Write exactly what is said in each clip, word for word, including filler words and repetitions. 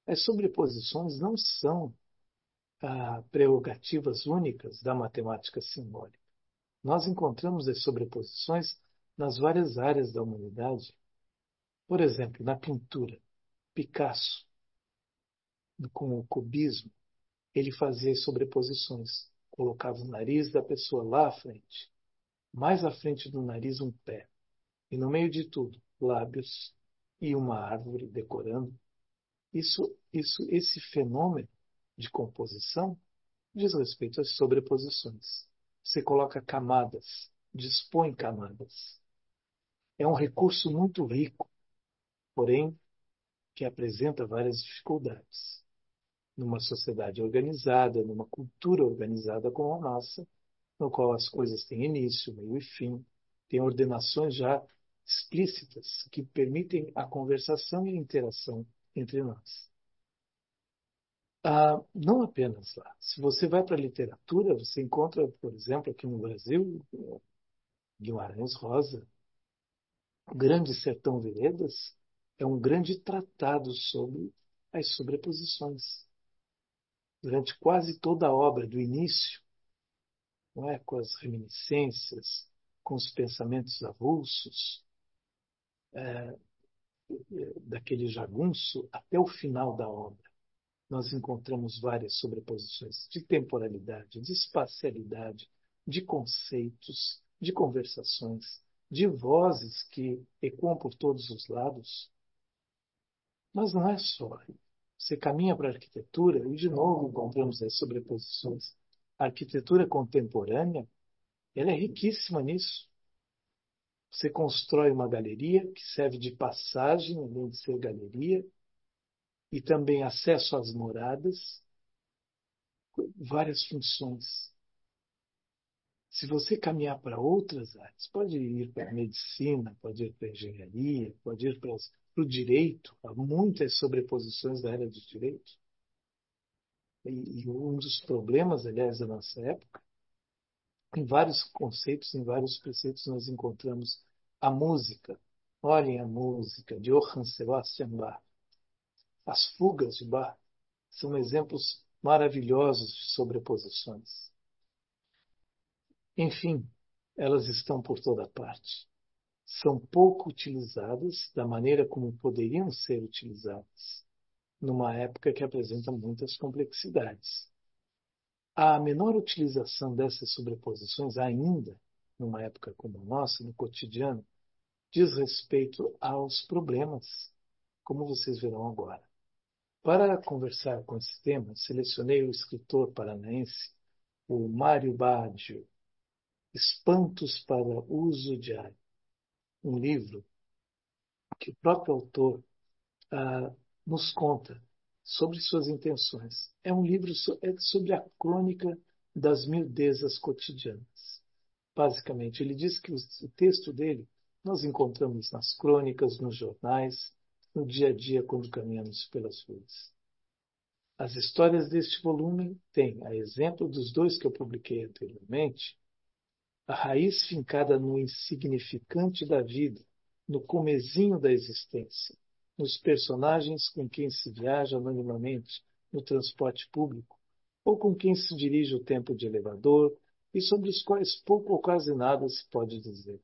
As sobreposições não são ah, prerrogativas únicas da matemática simbólica. Nós encontramos as sobreposições nas várias áreas da humanidade. Por exemplo, na pintura, Picasso, com o cubismo, ele fazia as sobreposições. Colocava o nariz da pessoa lá à frente, mais à frente do nariz um pé, e no meio de tudo, lábios e uma árvore decorando. Isso, isso, esse fenômeno de composição diz respeito às sobreposições. Você coloca camadas, dispõe camadas. É um recurso muito rico, porém que apresenta várias dificuldades. Numa sociedade organizada, numa cultura organizada como a nossa, no qual as coisas têm início, meio e fim, tem ordenações já explícitas que permitem a conversação e a interação entre nós. Ah, não apenas lá. Se você vai para a literatura, você encontra, por exemplo, aqui no Brasil, Guimarães Rosa, O Grande Sertão Veredas, é um grande tratado sobre as sobreposições. Durante quase toda a obra, do início, não é, com as reminiscências, com os pensamentos avulsos, daquele jagunço, até o final da obra, nós encontramos várias sobreposições de temporalidade, de espacialidade, de conceitos, de conversações, de vozes que ecoam por todos os lados. Mas não é só. Você caminha para a arquitetura e, de novo, encontramos as sobreposições. A arquitetura contemporânea, ela é riquíssima nisso. Você constrói uma galeria que serve de passagem, além de ser galeria, e também acesso às moradas, várias funções. Se você caminhar para outras áreas, pode ir para a medicina, pode ir para a engenharia, pode ir para, para o direito, há muitas sobreposições da área do direito. E, e um dos problemas, aliás, da nossa época, em vários conceitos, em vários preceitos, nós encontramos a música. Olhem a música de Johann Sebastian Bach. As fugas de Bach são exemplos maravilhosos de sobreposições. Enfim, elas estão por toda parte. São pouco utilizadas da maneira como poderiam ser utilizadas, numa época que apresenta muitas complexidades. A menor utilização dessas sobreposições, ainda numa época como a nossa, no cotidiano, diz respeito aos problemas, como vocês verão agora. Para conversar com esse tema, selecionei o escritor paranaense, o Mário Baggio, Espantos para Uso Diário, um livro que o próprio autor ah, nos conta sobre suas intenções. É um livro so, é sobre a crônica das miudezas cotidianas. Basicamente, ele diz que o, o texto dele nós encontramos nas crônicas, nos jornais, no dia a dia quando caminhamos pelas ruas. As histórias deste volume têm, a exemplo dos dois que eu publiquei anteriormente, a raiz fincada no insignificante da vida, no comezinho da existência, nos personagens com quem se viaja anonimamente no transporte público, ou com quem se dirige o tempo de elevador, e sobre os quais pouco ou quase nada se pode dizer.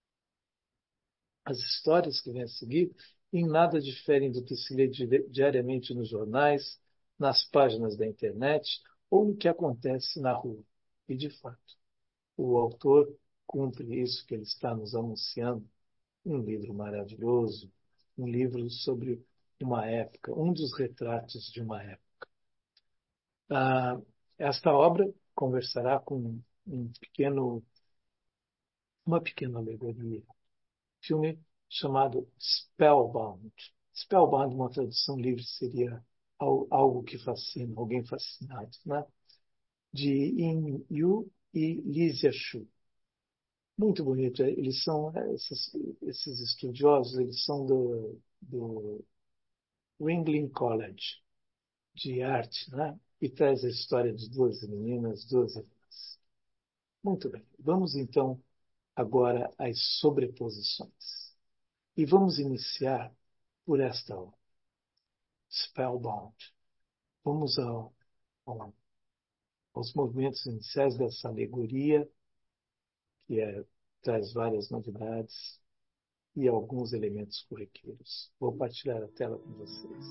As histórias que vêm a seguir em nada diferem do que se lê diariamente nos jornais, nas páginas da internet ou no que acontece na rua. E, de fato, o autor cumpre isso que ele está nos anunciando. Um livro maravilhoso, um livro sobre uma época, um dos retratos de uma época. Ah, esta obra conversará com um pequeno, uma pequena alegoria. Filme chamado Spellbound. Spellbound, uma tradução livre, seria algo que fascina, alguém fascinado, né? De Yin Yu e Lizia Shu. Muito bonito. Eles são, esses, esses estudiosos, eles são do, do Ringling College de arte, né? E traz a história de duas meninas, duas irmãs. Muito bem. Vamos então agora às sobreposições. E vamos iniciar por esta obra. Spellbound. Vamos ao, ao, aos movimentos iniciais dessa alegoria, que é, traz várias novidades e alguns elementos corriqueiros. Vou partilhar a tela com vocês.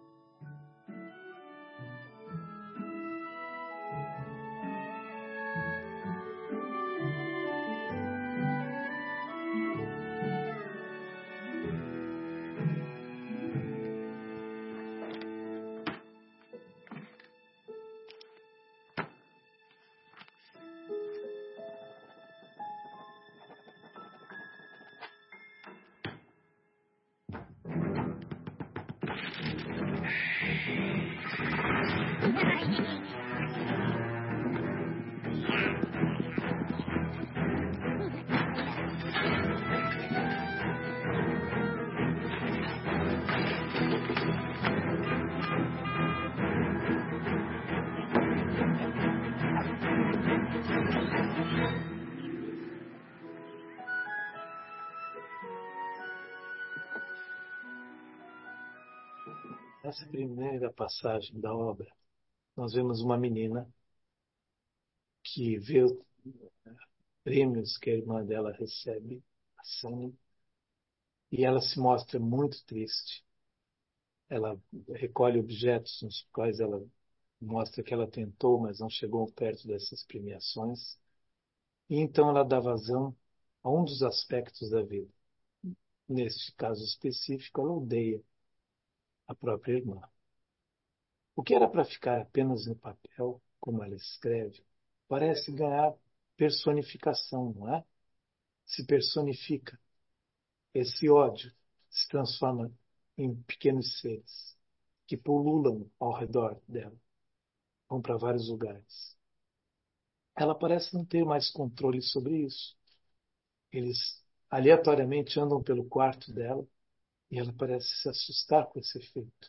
Nessa primeira passagem da obra, nós vemos uma menina que vê prêmios que a irmã dela recebe, a Sunny, e ela se mostra muito triste. Ela recolhe objetos nos quais ela mostra que ela tentou, mas não chegou perto dessas premiações. E então ela dá vazão a um dos aspectos da vida. Neste caso específico, ela odeia a própria irmã. O que era para ficar apenas no papel, como ela escreve, parece ganhar personificação, não é? Se personifica. Esse ódio se transforma em pequenos seres que pululam ao redor dela, vão para vários lugares. Ela parece não ter mais controle sobre isso. Eles aleatoriamente andam pelo quarto dela e ela parece se assustar com esse efeito.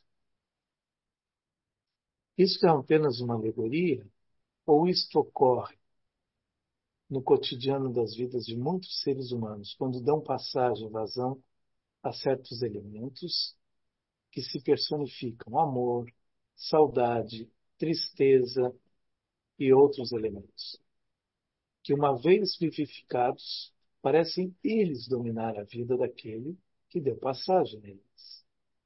Isso é apenas uma alegoria? Ou isto ocorre no cotidiano das vidas de muitos seres humanos, quando dão passagem, vazão a certos elementos que se personificam: amor, saudade, tristeza e outros elementos, que uma vez vivificados, parecem eles dominar a vida daquele que deu passagem a eles.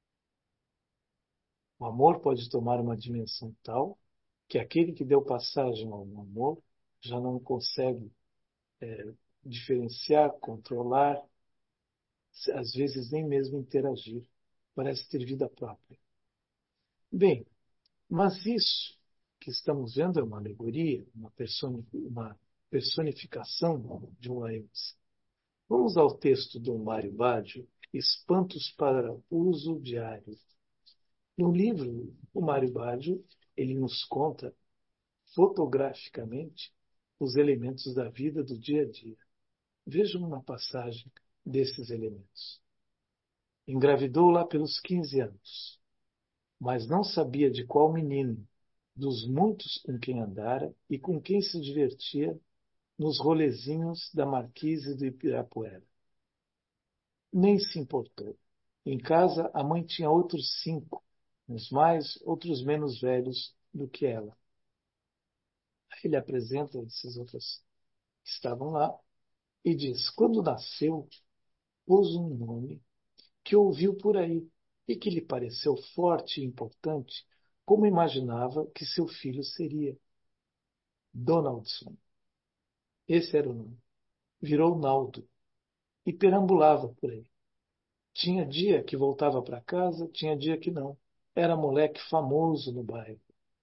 O amor pode tomar uma dimensão tal que aquele que deu passagem ao amor já não consegue é, diferenciar, controlar, às vezes nem mesmo interagir. Parece ter vida própria. Bem, mas isso que estamos vendo é uma alegoria, uma, personi uma personificação de uma emoção. Vamos ao texto do Mário Baggio, Espantos para Uso Diário. No livro, o Mário Baggio, ele nos conta fotograficamente os elementos da vida do dia a dia. Vejam uma passagem desses elementos. Engravidou lá pelos quinze anos, mas não sabia de qual menino, dos muitos com quem andara e com quem se divertia nos rolezinhos da Marquise do Ibirapuera. Nem se importou. Em casa, a mãe tinha outros cinco, uns mais, outros menos velhos do que ela. Ele apresenta esses outros que estavam lá e diz: quando nasceu, pôs um nome que ouviu por aí e que lhe pareceu forte e importante, como imaginava que seu filho seria. Donaldson. Esse era o nome. Virou Naldo e perambulava por aí. Tinha dia que voltava para casa, tinha dia que não. Era moleque famoso no bairro.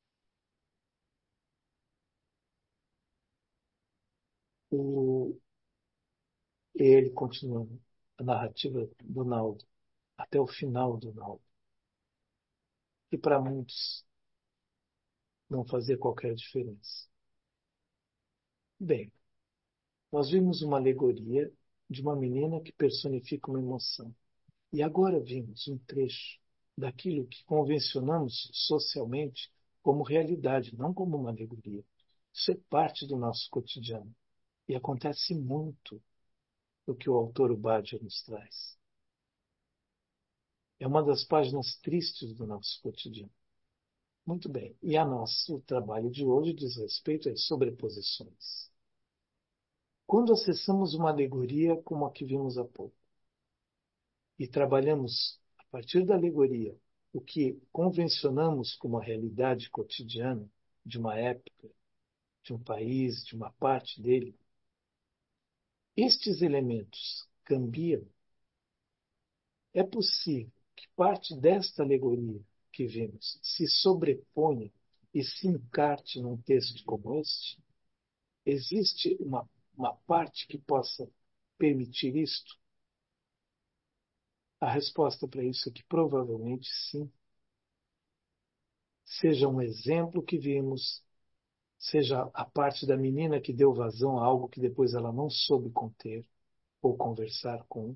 O... Ele continuando a narrativa do Naldo, até o final do Naldo. E para muitos não fazia qualquer diferença. Bem, nós vimos uma alegoria de uma menina que personifica uma emoção. E agora vimos um trecho daquilo que convencionamos socialmente como realidade, não como uma alegoria. Isso é parte do nosso cotidiano. E acontece muito o que o autor Baggio nos traz. É uma das páginas tristes do nosso cotidiano. Muito bem. E a nosso trabalho de hoje diz respeito às sobreposições. Quando acessamos uma alegoria como a que vimos há pouco, e trabalhamos, a partir da alegoria, o que convencionamos como a realidade cotidiana de uma época, de um país, de uma parte dele, estes elementos cambiam. É possível que parte desta alegoria que vemos se sobreponha e se encarte num texto como este? Existe uma, uma parte que possa permitir isto? A resposta para isso é que provavelmente sim. Seja um exemplo que vimos, seja a parte da menina que deu vazão a algo que depois ela não soube conter ou conversar com.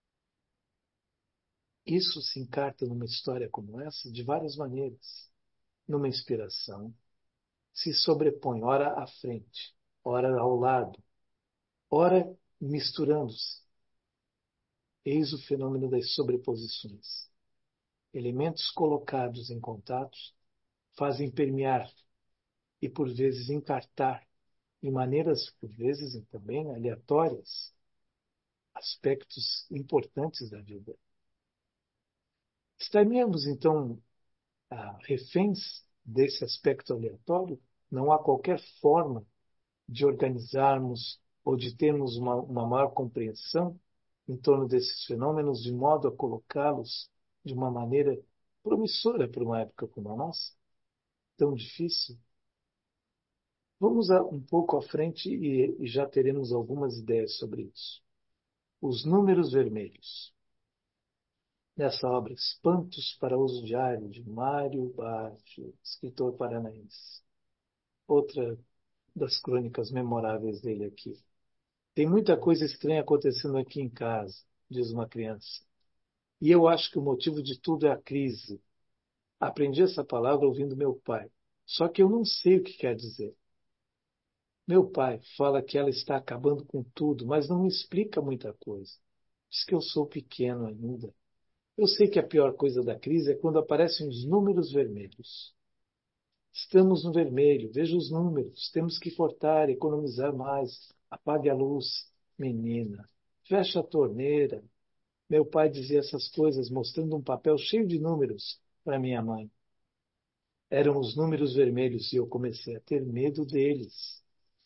Isso se encarta numa história como essa de várias maneiras. Numa inspiração, se sobrepõe, ora à frente, ora ao lado, ora misturando-se. Eis o fenômeno das sobreposições. Elementos colocados em contatos fazem permear e, por vezes, encartar, de maneiras, por vezes, também aleatórias, aspectos importantes da vida. Estaríamos, então, reféns desse aspecto aleatório? Não há qualquer forma de organizarmos ou de termos uma, uma maior compreensão em torno desses fenômenos, de modo a colocá-los de uma maneira promissora para uma época como a nossa, tão difícil? Vamos um pouco à frente e, e já teremos algumas ideias sobre isso. Os números vermelhos. Nessa obra, Espantos para Uso Diário, de Mário Baggio, escritor paranaense. Outra das crônicas memoráveis dele aqui. Tem muita coisa estranha acontecendo aqui em casa, diz uma criança. E eu acho que o motivo de tudo é a crise. Aprendi essa palavra ouvindo meu pai. Só que eu não sei o que quer dizer. Meu pai fala que ela está acabando com tudo, mas não me explica muita coisa. Diz que eu sou pequeno ainda. Eu sei que a pior coisa da crise é quando aparecem os números vermelhos. Estamos no vermelho, veja os números. Temos que cortar, economizar mais. Apague a luz, menina. Feche a torneira. Meu pai dizia essas coisas mostrando um papel cheio de números para minha mãe. Eram os números vermelhos e eu comecei a ter medo deles.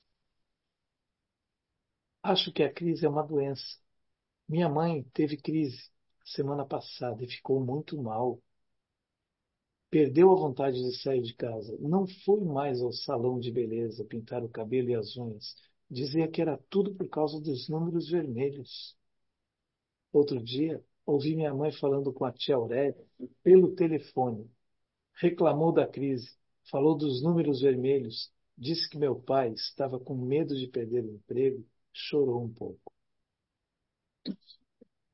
Acho que a crise é uma doença. Minha mãe teve crise semana passada e ficou muito mal. Perdeu a vontade de sair de casa. Não foi mais ao salão de beleza pintar o cabelo e as unhas. Dizia que era tudo por causa dos números vermelhos. Outro dia, ouvi minha mãe falando com a tia Aurélia pelo telefone. Reclamou da crise, falou dos números vermelhos, disse que meu pai estava com medo de perder o emprego, chorou um pouco.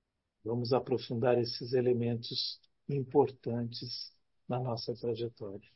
Vamos aprofundar esses elementos importantes na nossa trajetória.